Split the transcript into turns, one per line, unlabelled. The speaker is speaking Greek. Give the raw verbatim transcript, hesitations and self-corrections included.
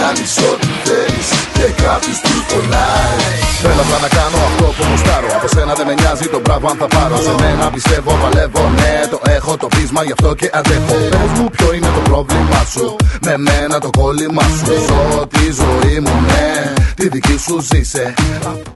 κάνεις ό,τι θέλεις και κάποιος του κολλάει. Θέλω απλά να κάνω αυτό που μουστάρω. Από σένα δεν με νοιάζει το μπράβο αν θα πάρω. Σε μένα πιστεύω, παλεύω, ναι, το έχω το βίσμα γι' αυτό και αντέχω. Πες μου ποιο είναι το πρόβλημά σου, με μένα το κόλλημά σου. Ζω τη ζωή μου, ναι, τη δική σου ζήσε.